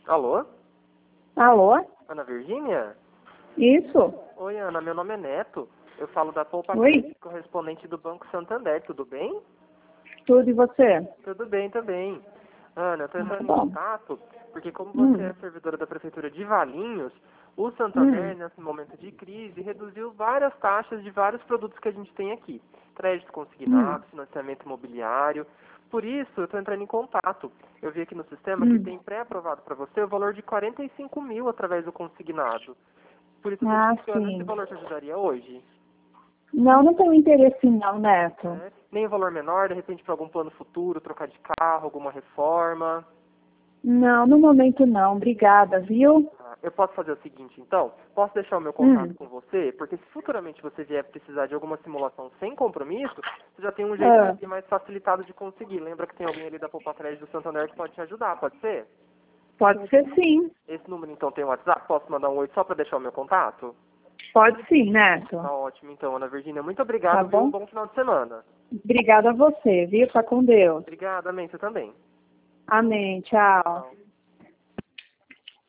Alô? Alô? Ana Virgínia? Isso? Oi, Ana, meu nome é Neto. Eu falo da Poupa Oi? Crédito, correspondente do Banco Santander, tudo bem? Tudo e você? Tudo bem também. Ana, eu estou Muito entrando em bom. contato porque como você é servidora da Prefeitura de Valinhos, o Santander, nesse momento de crise, reduziu várias taxas de vários produtos que a gente tem aqui. Crédito consignado, financiamento imobiliário. Por isso, eu estou entrando em contato. Eu vi aqui no sistema que tem pré-aprovado para você o valor de 45 mil através do consignado. Por isso, eu estou Ah, te questionando, esse sim. valor te ajudaria hoje? Não, não tenho interesse não, Neto. Né? Nem o valor menor, de repente para algum plano futuro, trocar de carro, alguma reforma. Não, no momento não. Obrigada, viu? Eu posso fazer o seguinte, então? Posso deixar o meu contato com você? Porque se futuramente você vier precisar de alguma simulação sem compromisso, você já tem um jeito aqui mais facilitado de conseguir. Lembra que tem alguém ali da Poupa Crédito do Santander que pode te ajudar, pode ser? Pode ser sim. Esse número, então, tem o WhatsApp? Posso mandar um oi só para deixar o meu contato? Pode sim, Neto. Tá ótimo, então, Ana Virgínia. Muito Tá obrigado, viu? bom? Bom final de semana. Obrigada a você, viu? Fica com Deus. Obrigado, amém. Você também. Amém. Tchau. Tchau.